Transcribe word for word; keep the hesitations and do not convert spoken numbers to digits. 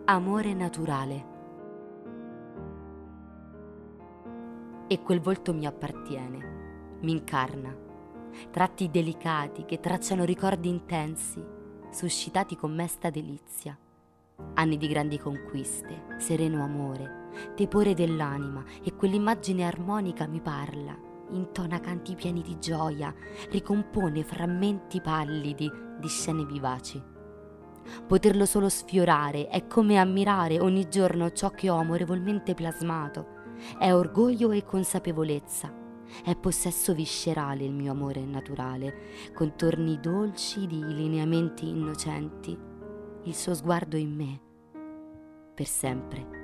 Amore naturale. E quel volto mi appartiene, mi incarna. Tratti delicati che tracciano ricordi intensi, suscitati con mesta delizia. Anni di grandi conquiste, sereno amore, tepore dell'anima, e quell'immagine armonica mi parla, intona canti pieni di gioia, ricompone frammenti pallidi di scene vivaci. Poterlo solo sfiorare è come ammirare ogni giorno ciò che ho amorevolmente plasmato. È orgoglio e consapevolezza. È possesso viscerale il mio amore naturale, contorni dolci di lineamenti innocenti, il suo sguardo in me, per sempre.